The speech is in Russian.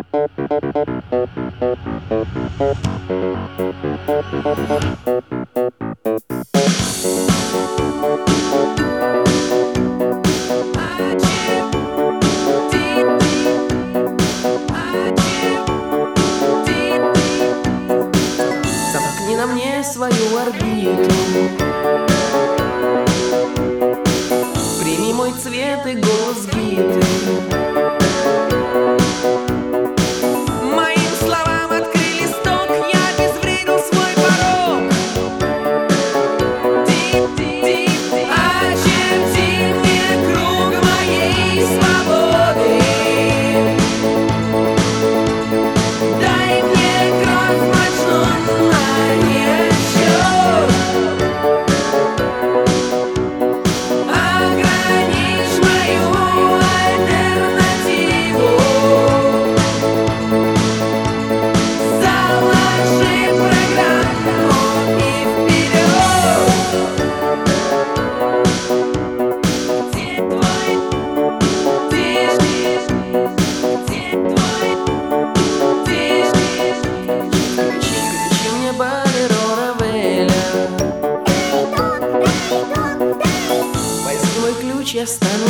Замкни на мне свою орбиту, прими мой цвет и голос гиты. Моим словам открыли сток, я обезвредил свой порог. Очерти мне круг моей свободы. Дай мне кровь в ночном ограничь мою альтернативу. Заложи программу и вперед. Где твой тишь? Где твой тишь? Включи мне Болеро Равеля. Возьми мой ключ, я стану